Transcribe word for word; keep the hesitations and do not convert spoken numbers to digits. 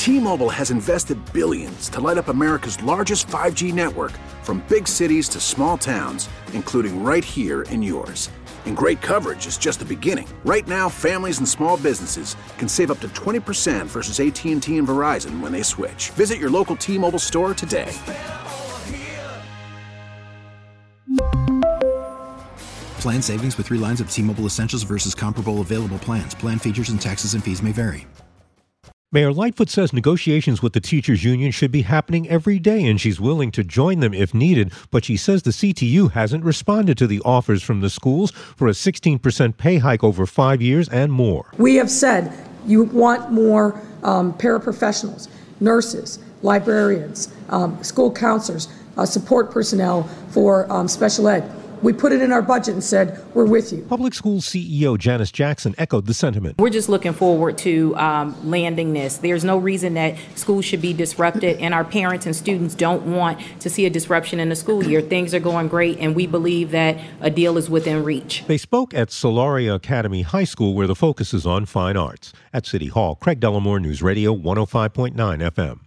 T-Mobile has invested billions to light up America's largest five G network, from big cities to small towns, including right here in yours. And great coverage is just the beginning. Right now, families and small businesses can save up to twenty percent versus A T and T and Verizon when they switch. Visit your local T-Mobile store today. Plan savings with three lines of T-Mobile Essentials versus comparable available plans. Plan features and taxes and fees may vary. Mayor Lightfoot says negotiations with the teachers union should be happening every day, and she's willing to join them if needed. But she says the C T U hasn't responded to the offers from the schools for a sixteen percent pay hike over five years and more. We have said you want more um, paraprofessionals, nurses, librarians, um, school counselors, uh, support personnel for um, special ed. We put it in our budget and said, we're with you. Public Schools C E O Janice Jackson echoed the sentiment. We're just looking forward to um, landing this. There's no reason that schools should be disrupted, and our parents and students don't want to see a disruption in the school year. Things are going great, and we believe that a deal is within reach. They spoke at Solaria Academy High School, where the focus is on fine arts. At City Hall, Craig Dellamore, News Radio one oh five point nine F M.